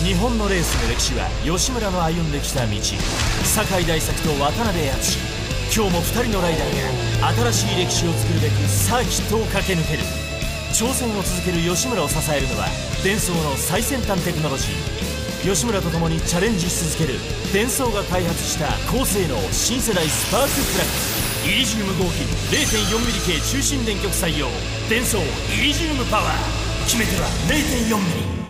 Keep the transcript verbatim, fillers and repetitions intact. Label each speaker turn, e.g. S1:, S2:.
S1: 日本のレースの歴史は吉村の歩んできた道。酒井大作と渡辺篤、今日もふたりのライダーが新しい歴史を作るべくサーキットを駆け抜ける。挑戦を続ける吉村を支えるのはデンソーの最先端テクノロジー。吉村と共にチャレンジし続けるデンソーが開発した高性能新世代スパークプラグ、イリジウム合金 れいてんよんミリ 系中心電極採用デンソーイリジウムパワー。決め手は れいてんよんミリ。